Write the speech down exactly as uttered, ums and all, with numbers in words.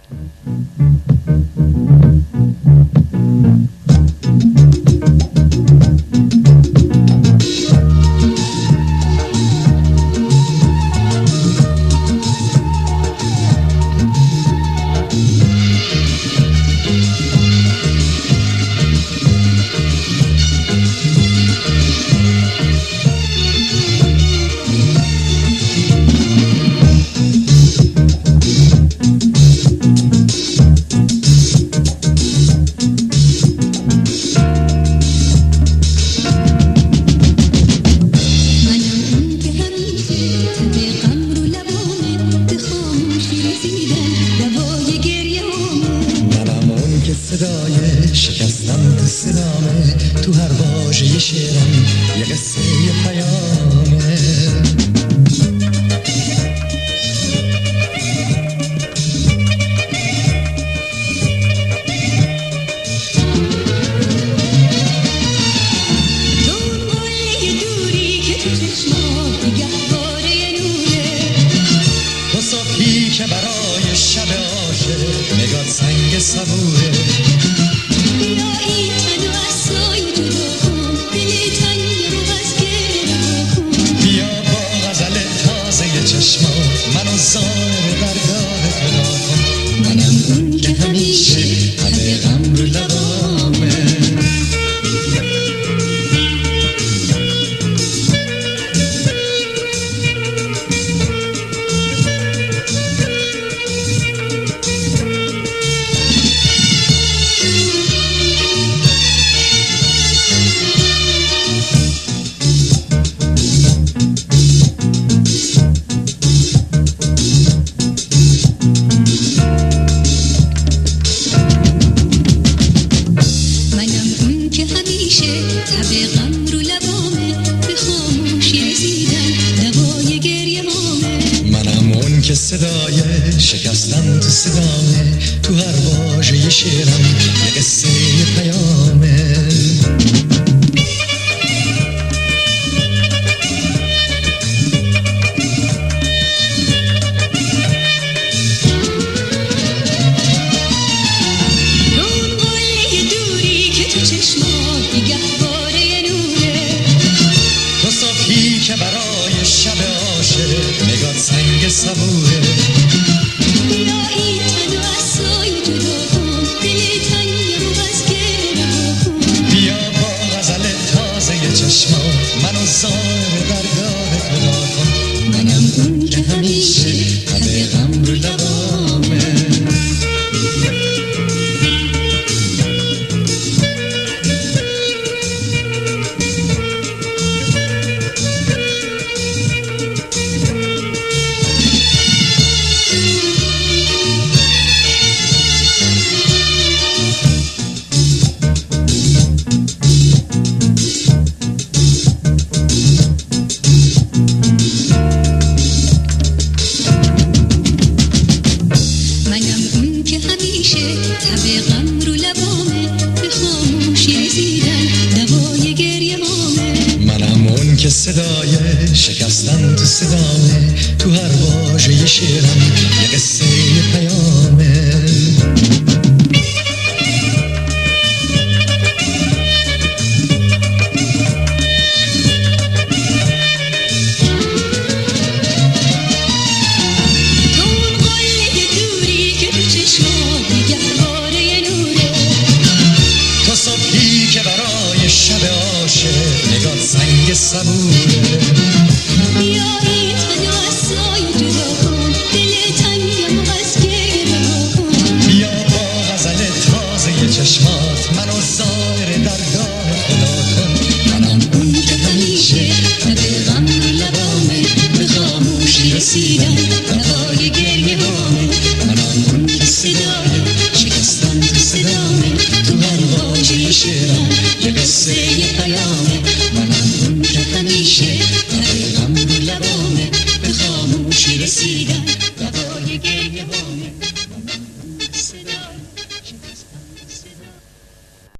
صدای شکستن تو صدامه، تو هر واژه شعرم یه قصه یه پیامه. تو صبحی که برای شب عاشق نگات سنگ صبوره. بیایی تن و اصلای جدا کن، دل تنگ رو از گره کن. بیا با غزل تازه چشمات منو زار درگاه خدا کن. منم اون که همیشه همه غم رو لبامه. که صدای شکستن تو صدامه، تو هر واژه شعرم یه قصه یه پیامه. اون قله دوری که تو چشمات نگهباره نوره. تو صبحی که برای شب عاشق نگات سنگ صبوره. بیایی تن و اصلای جدا کن، دل تنگ رو از گره کن. بیا با غزل تازه چشمات منو زار درگاه خدا کن. منم اون که همیشه همه غم رو لبامه. که صدای شکستن تو صدامه، تو هر واژه شعرم یه قصه یه پیامه. تو اون قله دوری که تو چشمات نگهباره نوره. تو صبحی که برای شب عاشق نگات سنگ صبوره. بیایی تن و اصلای جدا کن، دل تنگم از گره کن. بیا با غزل تازه چشمات منو زار درگاه خدا کن. منم اون که همیشه همه غم رو لبامه. به خاموشی رسیدن نوای گریه هامه. منم اون که صدای شکستن تو صدامه، تو هر واژه شعرم یه قصه یه پیام.